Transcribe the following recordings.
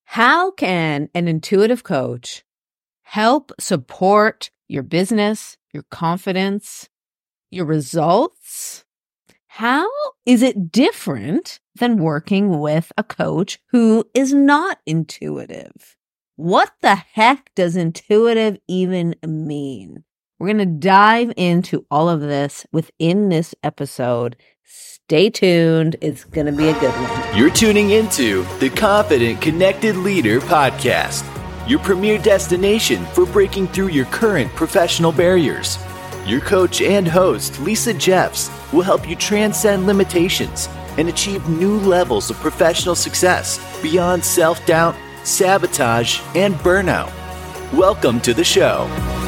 How can an intuitive coach help support your business, your confidence, your results? How is it different than working with a coach who is not intuitive? What the heck does intuitive even mean? We're going to dive into all of this within this episode. Stay tuned. It's going to be a good one. You're tuning into the Confident Connected Leader podcast, your premier destination for breaking through your current professional barriers. Your coach and host, Lisa Jeffs, will help you transcend limitations and achieve new levels of professional success beyond self-doubt, sabotage, and burnout. Welcome to the show.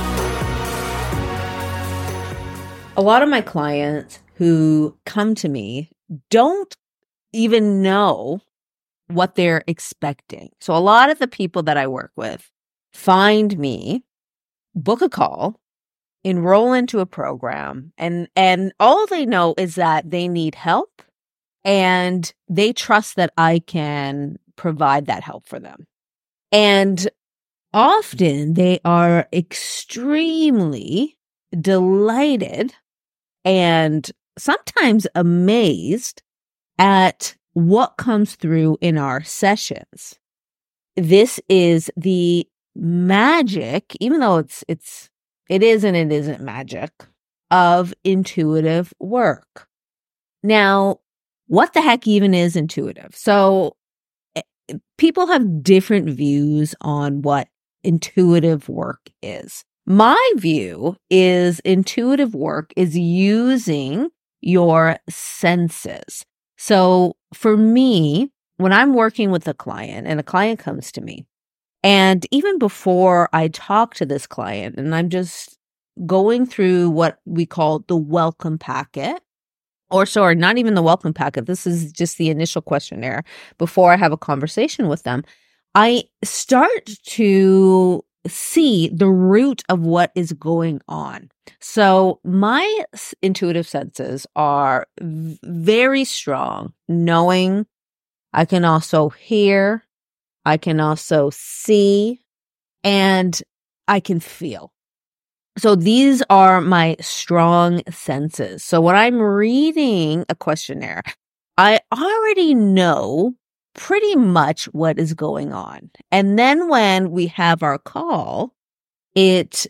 A lot of my clients who come to me don't even know what they're expecting. So a lot of the people that I work with find me, book a call, enroll into a program, and all they know is that they need help and they trust that I can provide that help for them. And often they are extremely delighted and sometimes amazed at what comes through in our sessions. This is the magic, even though it is and it isn't magic, of intuitive work. Now, what the heck even is intuitive? So people have different views on what intuitive work is. My view is intuitive work is using your senses. So for me, when I'm working with a client and a client comes to me, and even before I talk to this client and I'm just going through what we call the welcome packet, or sorry, not even the welcome packet. This is just the initial questionnaire before I have a conversation with them. I start to see the root of what is going on. So my intuitive senses are very strong, knowing. I can also hear, I can also see, and I can feel. So these are my strong senses. So when I'm reading a questionnaire, I already know pretty much what is going on. And then when we have our call, it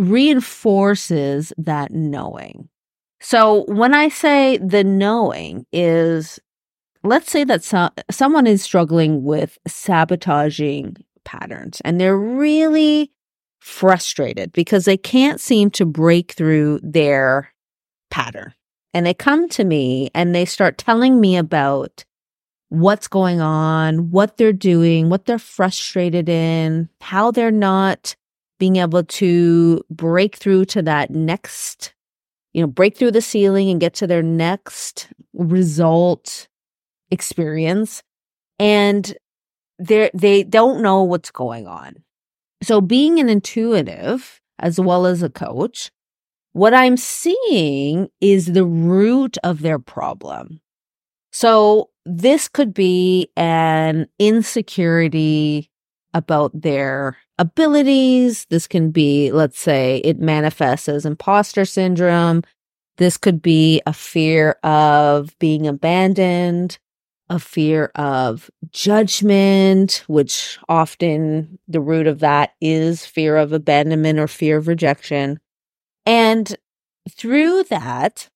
reinforces that knowing. So when I say the knowing is, let's say that someone is struggling with sabotaging patterns and they're really frustrated because they can't seem to break through their pattern. And they come to me and they start telling me about what's going on, what they're doing, what they're frustrated in, how they're not being able to break through to that next, break through the ceiling and get to their next result experience. And they don't know what's going on. So being an intuitive as well as a coach, what I'm seeing is the root of their problem. So this could be an insecurity about their abilities. This can be, let's say, it manifests as imposter syndrome. This could be a fear of being abandoned, a fear of judgment, which often the root of that is fear of abandonment or fear of rejection. And through that,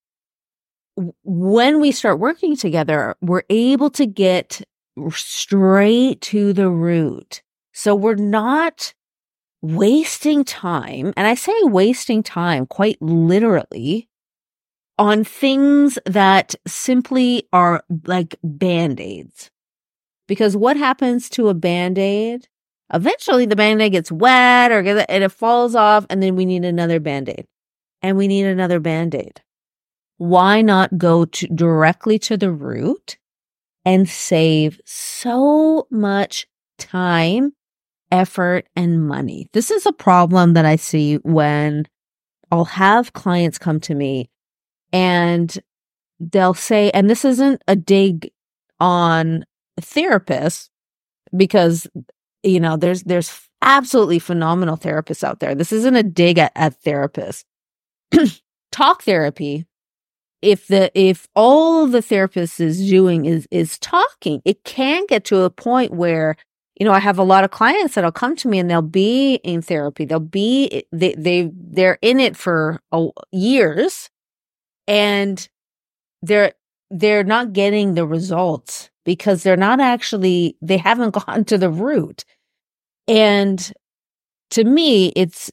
when we start working together, we're able to get straight to the root. So we're not wasting time, and I say wasting time quite literally, on things that simply are like Band-Aids. Because what happens to a Band-Aid? Eventually the Band-Aid gets wet and it falls off, and then we need another Band-Aid. And we need another Band-Aid. Why not go directly to the root and save so much time, effort, and money? This is a problem that I see when I'll have clients come to me and they'll say, and this isn't a dig on therapists, because there's absolutely phenomenal therapists out there. This isn't a dig at therapists. Talk therapy, if all the therapist is doing is talking, it can get to a point where, I have a lot of clients that'll come to me and they'll be in therapy. They're in it for years, and they're not getting the results because they haven't gone to the root. And to me, it's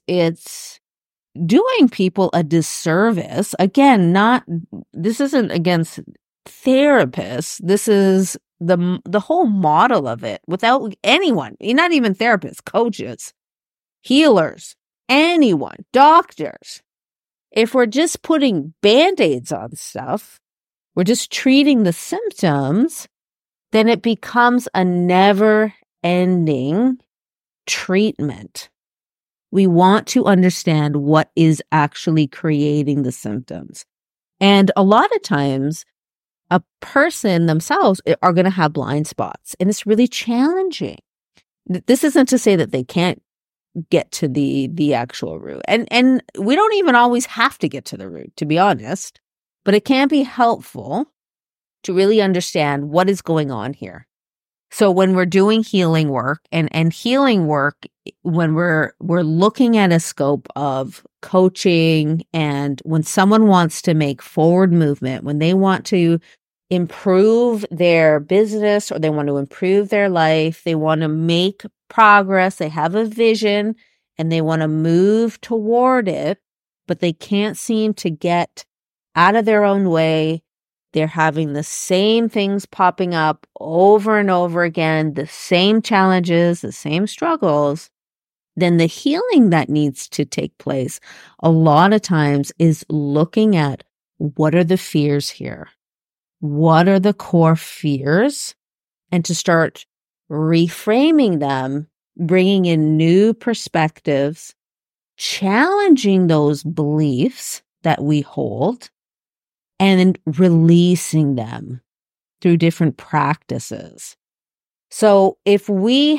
doing people a disservice. Again, this isn't against therapists. This is the whole model of it. Without anyone, not even therapists, coaches, healers, anyone, doctors. If we're just putting Band-Aids on stuff, we're just treating the symptoms, then it becomes a never-ending treatment. We want to understand what is actually creating the symptoms. And a lot of times, a person themselves are going to have blind spots, and it's really challenging. This isn't to say that they can't get to the actual root. And we don't even always have to get to the root, to be honest, but it can be helpful to really understand what is going on here. So when we're doing healing work and healing work, when we're looking at a scope of coaching, and when someone wants to make forward movement, when they want to improve their business or they want to improve their life, they want to make progress, they have a vision and they want to move toward it, but they can't seem to get out of their own way. They're having the same things popping up over and over again, the same challenges, the same struggles. Then the healing that needs to take place a lot of times is looking at what are the fears here? What are the core fears? And to start reframing them, bringing in new perspectives, challenging those beliefs that we hold, and then releasing them through different practices. So if we're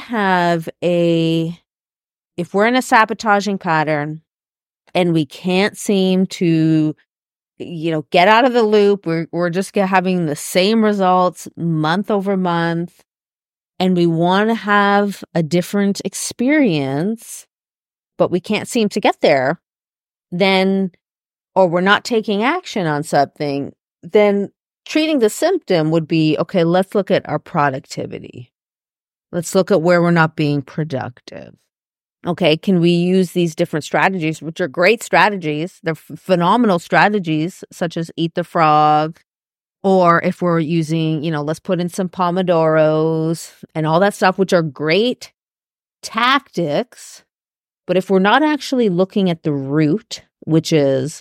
in a sabotaging pattern and we can't seem to, get out of the loop, we're just having the same results month over month, and we want to have a different experience, but we can't seem to get there, or we're not taking action on something, then treating the symptom would be, okay, let's look at our productivity. Let's look at where we're not being productive. Okay, can we use these different strategies, which are great strategies? They're phenomenal strategies, such as Eat the Frog. Or if we're using, let's put in some Pomodoros and all that stuff, which are great tactics. But if we're not actually looking at the root, which is,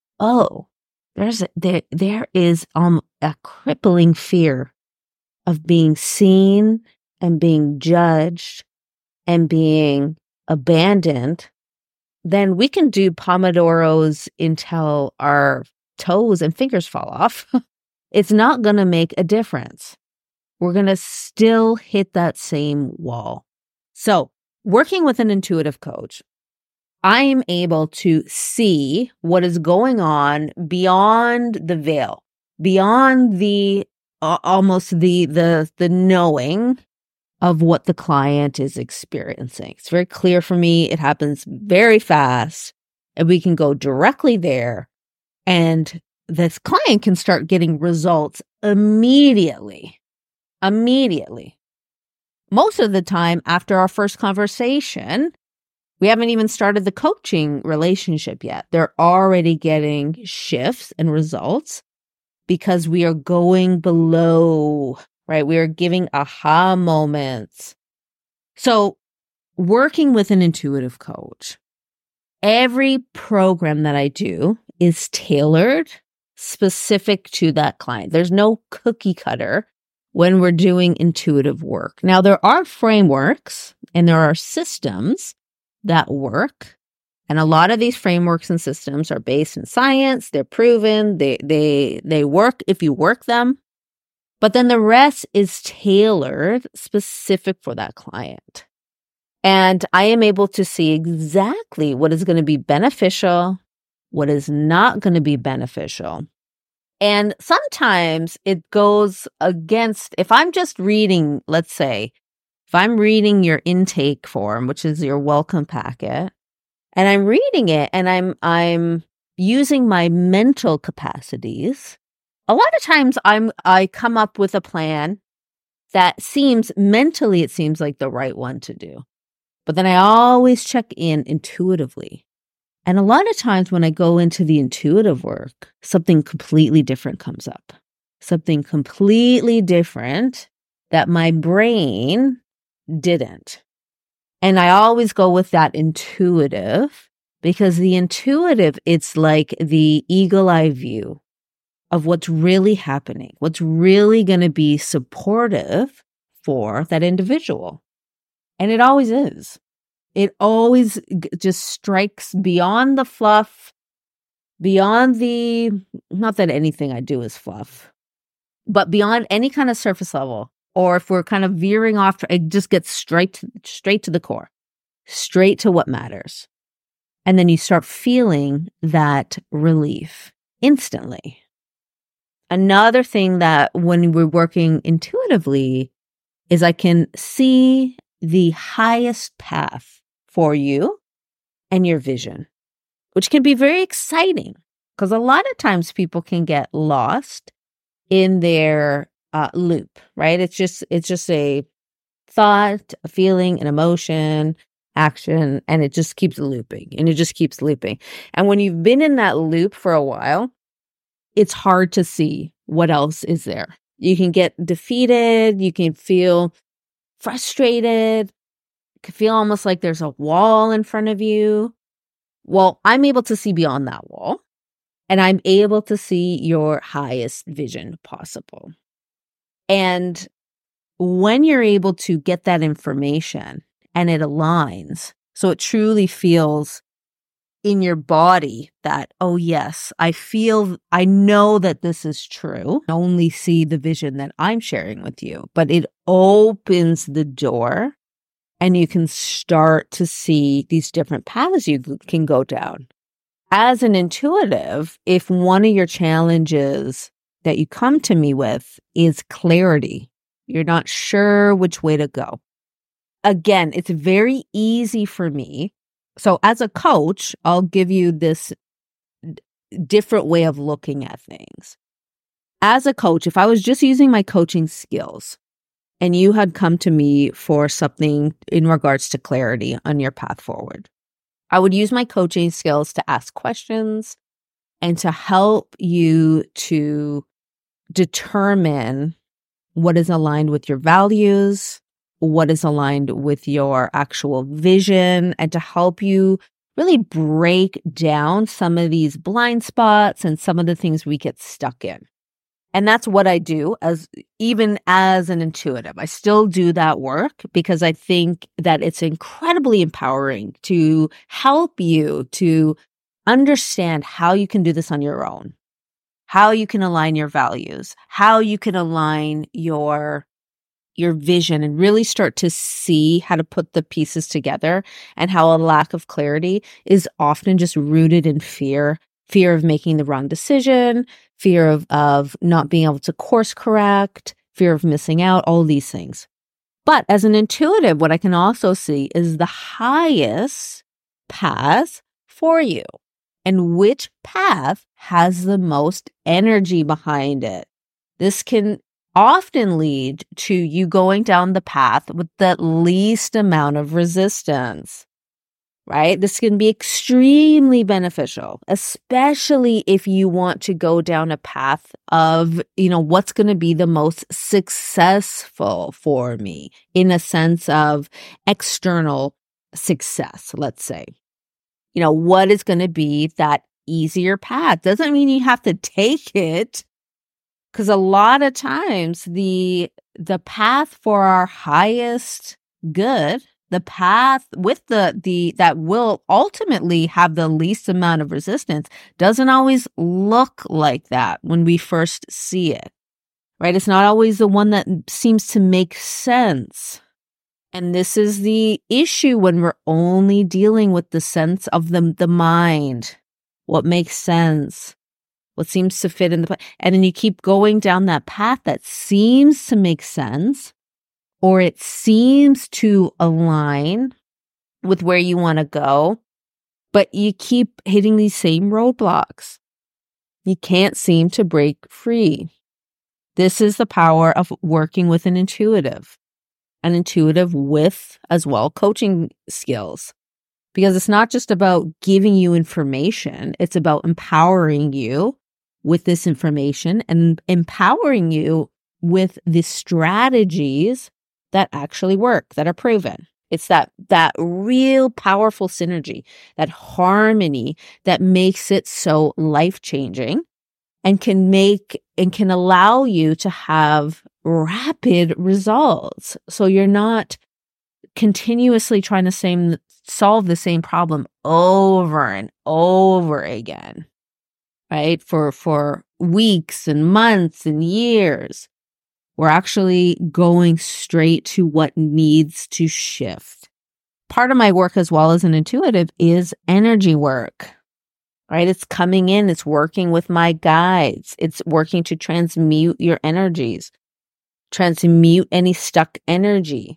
there is a crippling fear of being seen and being judged and being abandoned, then we can do Pomodoros until our toes and fingers fall off. It's not going to make a difference. We're going to still hit that same wall. So, working with an intuitive coach, I am able to see what is going on beyond the veil, beyond the almost the knowing of what the client is experiencing. It's very clear for me. It happens very fast, and we can go directly there, and this client can start getting results immediately. Most of the time after our first conversation, we haven't even started the coaching relationship yet. They're already getting shifts and results because we are going below, right? We are giving aha moments. So working with an intuitive coach, every program that I do is tailored specific to that client. There's no cookie cutter when we're doing intuitive work. Now, there are frameworks and there are systems that work. And a lot of these frameworks and systems are based in science. They're proven. They work if you work them. But then the rest is tailored specific for that client. And I am able to see exactly what is going to be beneficial, what is not going to be beneficial. And sometimes it goes against, if I'm just reading, let's say, if I'm reading your intake form, which is your welcome packet, and I'm reading it and I'm using my mental capacities, a lot of times I come up with a plan that seems mentally, it seems like the right one to do. But then I always check in intuitively. And a lot of times when I go into the intuitive work, something completely different comes up. Something completely different that my brain didn't. And I always go with that intuitive because the intuitive, it's like the eagle eye view of what's really happening, what's really going to be supportive for that individual. And it always is. It always just strikes beyond the fluff, beyond the, not that anything I do is fluff, but beyond any kind of surface level. Or if we're kind of veering off, it just gets straight to the core, straight to what matters. And then you start feeling that relief instantly. Another thing that when we're working intuitively is I can see the highest path for you and your vision, which can be very exciting because a lot of times people can get lost in their loop, right? It's just a thought, a feeling, an emotion, action, and it just keeps looping and it just keeps looping. And when you've been in that loop for a while, it's hard to see what else is there. You can get defeated. You can feel frustrated. You can feel almost like there's a wall in front of you. Well, I'm able to see beyond that wall, and I'm able to see your highest vision possible. And when you're able to get that information and it aligns, so it truly feels in your body that, oh yes, I know that this is true. I only see the vision that I'm sharing with you, but it opens the door and you can start to see these different paths you can go down. As an intuitive, if one of your challenges that you come to me with is clarity, you're not sure which way to go. Again, it's very easy for me. So as a coach, I'll give you this different way of looking at things. As a coach, if I was just using my coaching skills and you had come to me for something in regards to clarity on your path forward, I would use my coaching skills to ask questions and to help you to determine what is aligned with your values, what is aligned with your actual vision, and to help you really break down some of these blind spots and some of the things we get stuck in. And that's what I do even as an intuitive. I still do that work because I think that it's incredibly empowering to help you to understand how you can do this on your own, how you can align your values, how you can align your vision and really start to see how to put the pieces together, and how a lack of clarity is often just rooted in fear of making the wrong decision, fear of not being able to course correct, fear of missing out, all these things. But as an intuitive, what I can also see is the highest path for you and which path has the most energy behind it. This can often lead to you going down the path with the least amount of resistance, right? This can be extremely beneficial, especially if you want to go down a path of, what's going to be the most successful for me in a sense of external success, let's say. What is going to be that easier path? Doesn't mean you have to take it. Because a lot of times the path for our highest good, the path with the that will ultimately have the least amount of resistance, doesn't always look like that when we first see it, right? It's not always the one that seems to make sense. And this is the issue when we're only dealing with the sense of the mind, what makes sense, what seems to fit in and then you keep going down that path that seems to make sense, or it seems to align with where you want to go, but you keep hitting these same roadblocks. You can't seem to break free. This is the power of working with an intuitive with as well coaching skills. Because it's not just about giving you information, it's about empowering you with this information and empowering you with the strategies that actually work, that are proven. It's that real powerful synergy, that harmony that makes it so life-changing and can allow you to have rapid results. So you're not continuously trying to solve the same problem over and over again, right? For weeks and months and years. We're actually going straight to what needs to shift. Part of my work as well as an intuitive is energy work, right? It's coming in, it's working with my guides. It's working to transmute your energies, transmute any stuck energy.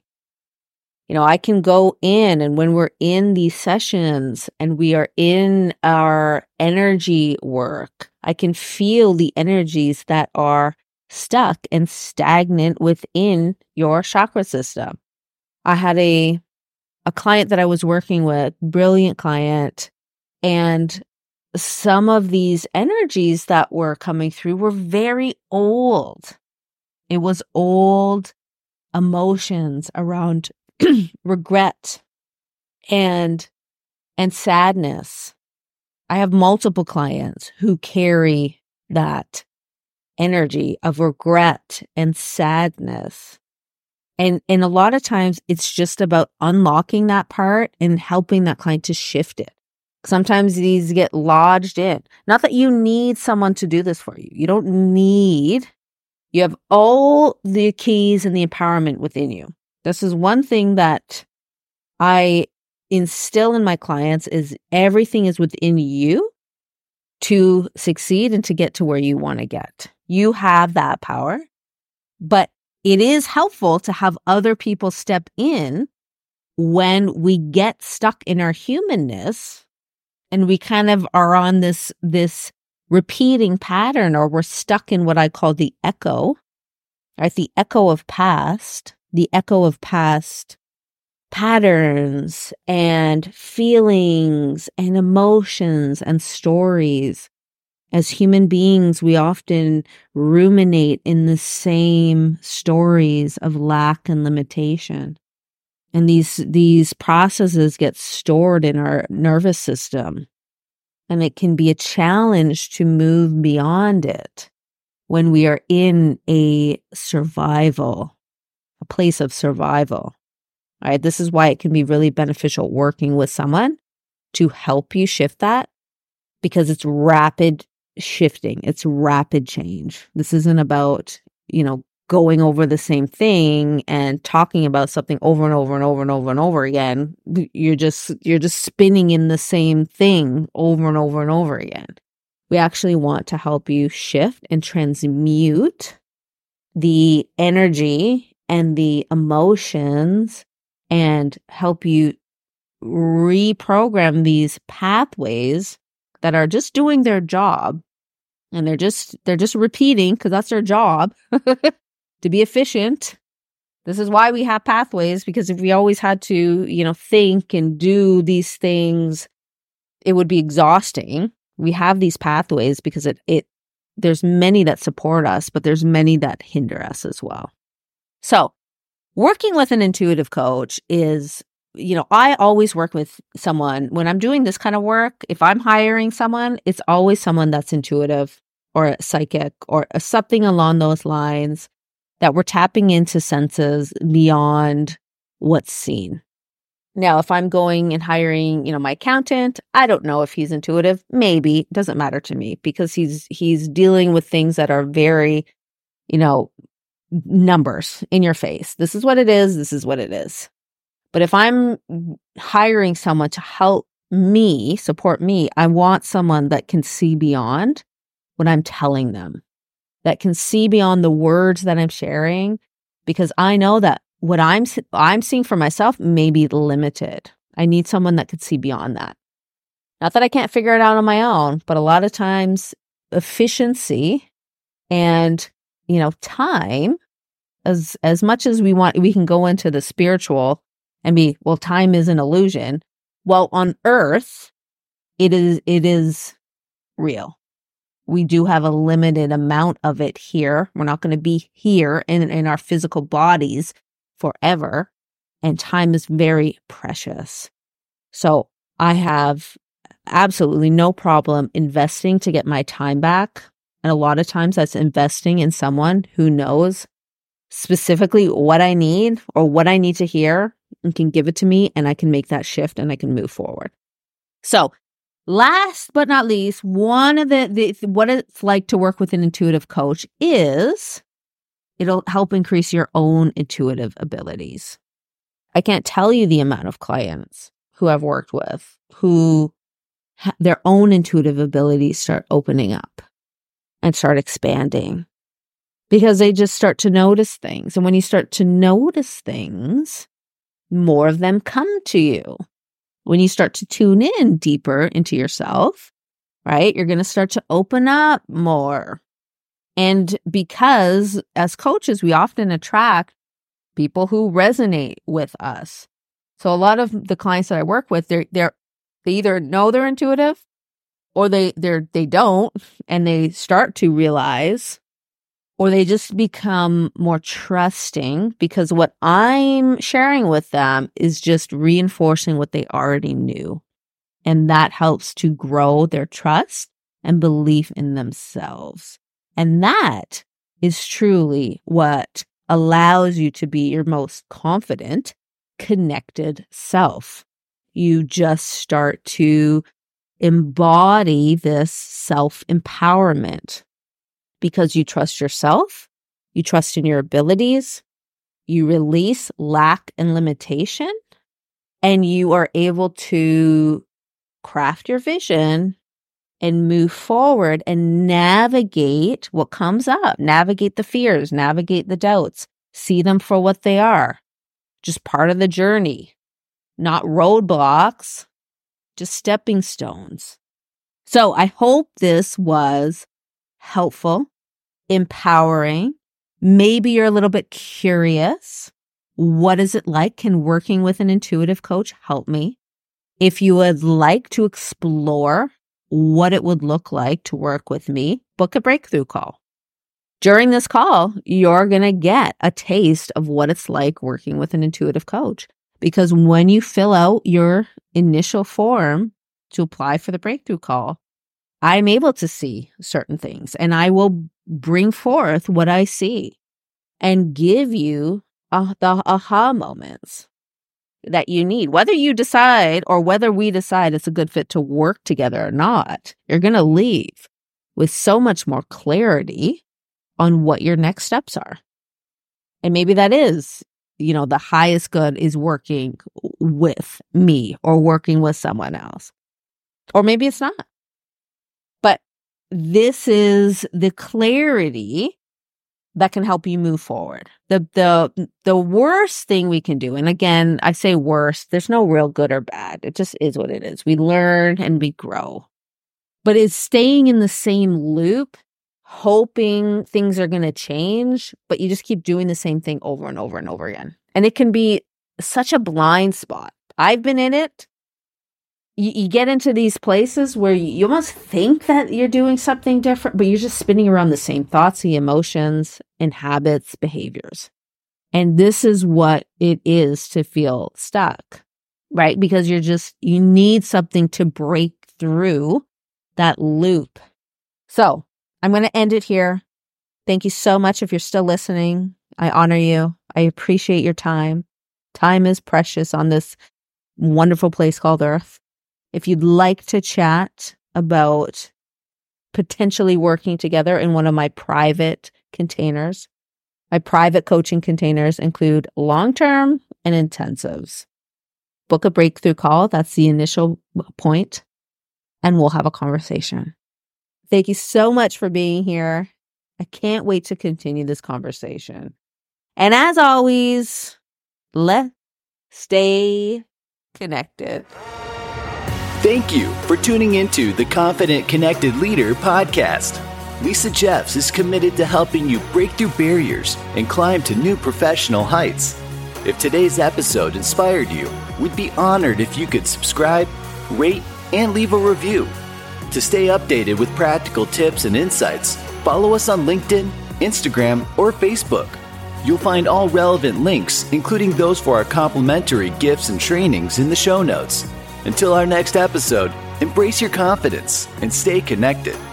I can go in, and when we're in these sessions and we are in our energy work, I can feel the energies that are stuck and stagnant within your chakra system. I had a client that I was working with, brilliant client, and some of these energies that were coming through were very old. It was old emotions around regret and sadness. I have multiple clients who carry that energy of regret and sadness. And a lot of times it's just about unlocking that part and helping that client to shift it. Sometimes these get lodged in. Not that you need someone to do this for you. You don't need. You have all the keys and the empowerment within you. This is one thing that I instill in my clients is everything is within you to succeed and to get to where you want to get. You have that power, but it is helpful to have other people step in when we get stuck in our humanness and we kind of are on this repeating pattern, or we're stuck in what I call the echo, right? The echo of past patterns and feelings and emotions and stories. As human beings, we often ruminate in the same stories of lack and limitation. And these processes get stored in our nervous system. And it can be a challenge to move beyond it when we are in a place of survival. All right, this is why it can be really beneficial working with someone to help you shift that, because it's rapid shifting. It's rapid change. This isn't about, going over the same thing and talking about something over and over and over and over and over again. You're just spinning in the same thing over and over and over again. We actually want to help you shift and transmute the energy and the emotions and help you reprogram these pathways that are just doing their job. And they're just repeating because that's their job to be efficient. This is why we have pathways, because if we always had to, think and do these things, it would be exhausting. We have these pathways because there's many that support us, but there's many that hinder us as well. So working with an intuitive coach is, I always work with someone when I'm doing this kind of work. If I'm hiring someone, it's always someone that's intuitive or a psychic or something along those lines, that we're tapping into senses beyond what's seen. Now, if I'm going and hiring, my accountant, I don't know if he's intuitive. Maybe. It doesn't matter to me, because he's dealing with things that are very, numbers in your face. This is what it is. This is what it is. But if I'm hiring someone to help me, support me, I want someone that can see beyond what I'm telling them, that can see beyond the words that I'm sharing, because I know that what I'm seeing for myself may be limited. I need someone that could see beyond that. Not that I can't figure it out on my own, but a lot of times efficiency and, time, as much as we can go into the spiritual and be, well, time is an illusion. Well, on earth, it is real. We do have a limited amount of it here. We're not going to be here in our physical bodies forever. And time is very precious. So I have absolutely no problem investing to get my time back. And a lot of times that's investing in someone who knows specifically what I need or what I need to hear and can give it to me, and I can make that shift and I can move forward. So last but not least, one of the what it's like to work with an intuitive coach is it'll help increase your own intuitive abilities. I can't tell you the amount of clients who I've worked with who their own intuitive abilities start opening up and start expanding because they just start to notice things. And when you start to notice things, more of them come to you. When you start to tune in deeper into yourself, right, you're going to start to open up more. And because as coaches, we often attract people who resonate with us. So a lot of the clients that I work with, they either know they're intuitive or they don't, and they start to realize, or they just become more trusting because what I'm sharing with them is just reinforcing what they already knew. And that helps to grow their trust and belief in themselves. And that is truly what allows you to be your most confident, connected self. You just start to embody this self-empowerment because you trust yourself, you trust in your abilities, you release lack and limitation, and you are able to craft your vision and move forward and navigate what comes up, navigate the fears, navigate the doubts, see them for what they are, just part of the journey, not roadblocks, just stepping stones. So I hope this was helpful, empowering. Maybe you're a little bit curious. What is it like? Can working with an intuitive coach help me? If you would like to explore what it would look like to work with me, book a breakthrough call. During this call, you're going to get a taste of what it's like working with an intuitive coach. Because when you fill out your initial form to apply for the breakthrough call, I'm able to see certain things and I will bring forth what I see and give you the aha moments that you need. Whether you decide or whether we decide it's a good fit to work together or not, you're going to leave with so much more clarity on what your next steps are. And maybe that is, the highest good is working with me or working with someone else. Or maybe it's not. But this is the clarity that can help you move forward. The worst thing we can do, and again, I say worst, there's no real good or bad. It just is what it is. We learn and we grow. But it's staying in the same loop, hoping things are going to change, but you just keep doing the same thing over and over and over again. And it can be such a blind spot. I've been in it. You get into these places where you almost think that you're doing something different, but you're just spinning around the same thoughts, the emotions, and habits, behaviors. And this is what it is to feel stuck, right? Because you need something to break through that loop. So I'm going to end it here. Thank you so much if you're still listening. I honor you. I appreciate your time. Time is precious on this wonderful place called Earth. If you'd like to chat about potentially working together in one of my private containers, my private coaching containers include long-term and intensives. book a breakthrough call. That's the initial point. And we'll have a conversation. Thank you so much for being here. I can't wait to continue this conversation. And as always, let's stay connected. Thank you for tuning into the Confident Connected Leader podcast. Lisa Jeffs is committed to helping you break through barriers and climb to new professional heights. If today's episode inspired you, we'd be honored if you could subscribe, rate, and leave a review. To stay updated with practical tips and insights, follow us on LinkedIn, Instagram, or Facebook. You'll find all relevant links, including those for our complimentary gifts and trainings, in the show notes. Until our next episode, embrace your confidence and stay connected.